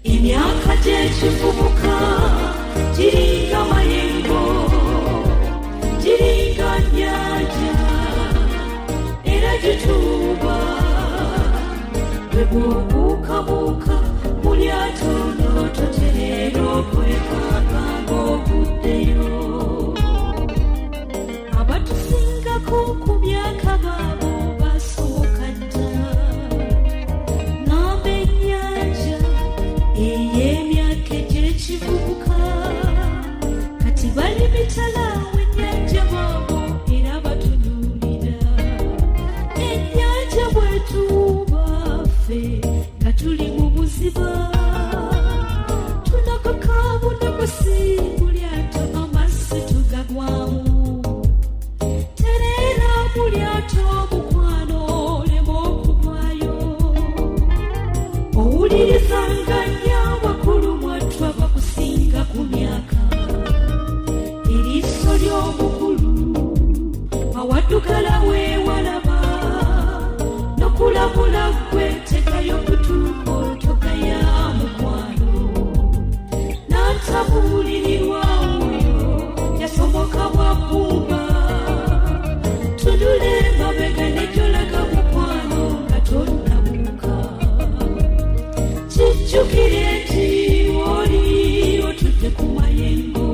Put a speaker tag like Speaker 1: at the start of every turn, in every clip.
Speaker 1: imyaka gy'ekivubuka giringa mayengo giringa nnyanja era gituuba bwe bw'obuukabuuka mu lyato n'ototeera okwekanga ng'oguddeyo abatusingako ku myaka baabo basoboka dda ng'amba ennyanja ey'emyaka egy'ekivubuka kati bali mitala w'ennyanja baabo era batunuulira ennyanja bwetuuba ffe nga tuli mu buziba tunakakaabuna kusimbu lyato amazzi tugagwamu tereera mu lyato omukwano olema okugwayo owulirizanga nnyo abakulu mwattu abakusinga ku myaka eriiso ly'omukulu awaddugala weewalaba nokulamula gwe tekayo kutuuka otogaya mukwano n'antabuulirirwa oyo yasomoka bwabbumba tunule mabega nejolaga mukwano nga tonnabuuka kijjukire nti oli otudde ku mayengo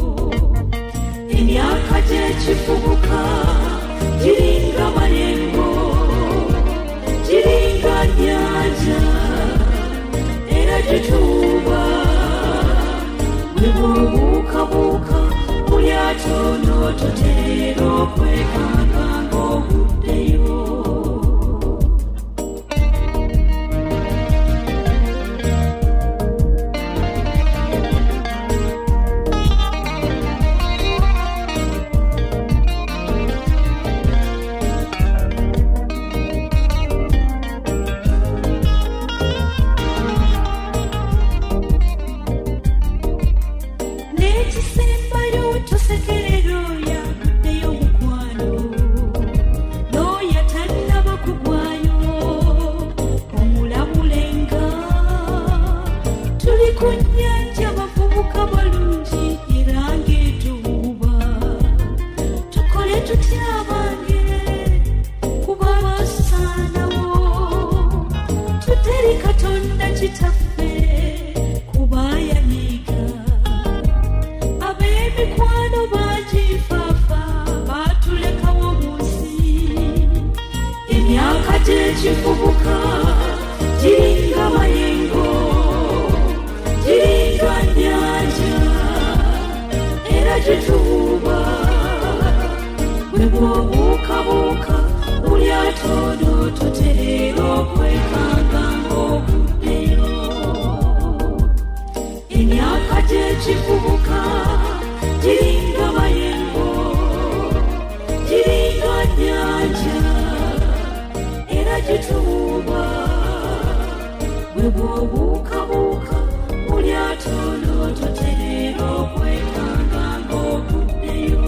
Speaker 1: emyaka gy'ekivubuka giringa mayengo giringa nnyanja era gituuba bwe bw'obuukabuuka mu lyato n'ototeera okwekanga ng'oguddeyo n'ekisembayo tosekerera oyaguddeyo mukwano n'oyo tannaba kugwayo omulabulenga tuli ku nnyanja bavubuka balungi era ng'etuuba tukole tutya abange kuba basaanawo tuteri katonda kitaffe kuba yanyiga ab'emikwano bagifaafa baatulekawo mu nsi emyaka gy'ekivubuka giringa mayengo giringa nnyanja era gituuba bwe bw'obuukabuuka mu lyato n'ototeera okwekanga ng'oguddeyo emyaka gy'ekivubuka giringa mayengo giringa nnyanja era gituuba bwe bw'obuukabuuka mu lyato n'ototeera okwekanga ng'oguddeyo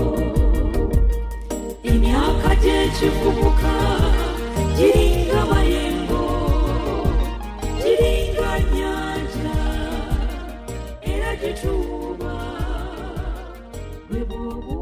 Speaker 1: emyaka gy'ekivubuka giringa mayengo giringa nnyanja era gituuba bwe bw'obuukabuuka